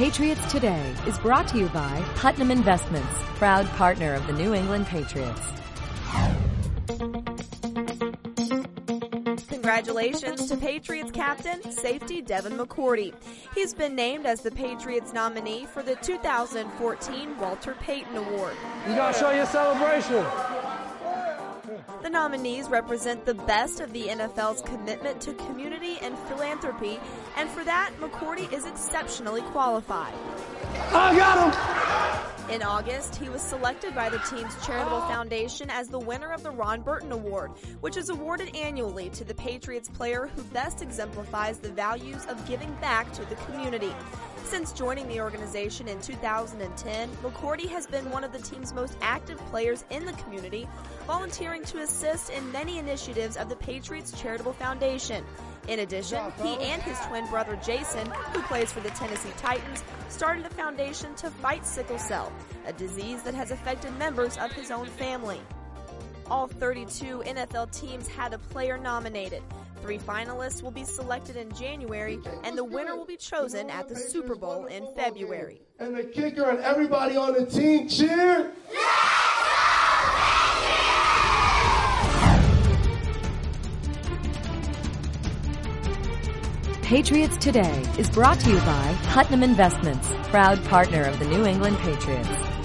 Patriots Today is brought to you by Putnam Investments, proud partner of the New England Patriots. Congratulations to Patriots captain, safety Devin McCourty. He's been named as the Patriots nominee for the 2014 Walter Payton Award. You gotta show your celebration. The nominees represent the best of the NFL's commitment to community and philanthropy, and for that, McCourty is exceptionally qualified. I got him! In August, he was selected by the team's charitable foundation as the winner of the Ron Burton Award, which is awarded annually to the Patriots player who best exemplifies the values of giving back to the community. Since joining the organization in 2010, McCourty has been one of the team's most active players in the community, volunteering to assist in many initiatives of the Patriots Charitable Foundation. In addition, he and his twin brother Jason, who plays for the Tennessee Titans, started a foundation to fight sickle cell, a disease that has affected members of his own family. All 32 NFL teams had a player nominated. 3 finalists will be selected in January, and the winner will be chosen at the Super Bowl in February. And the kicker and everybody on the team cheer. Patriots Today is brought to you by Putnam Investments, proud partner of the New England Patriots.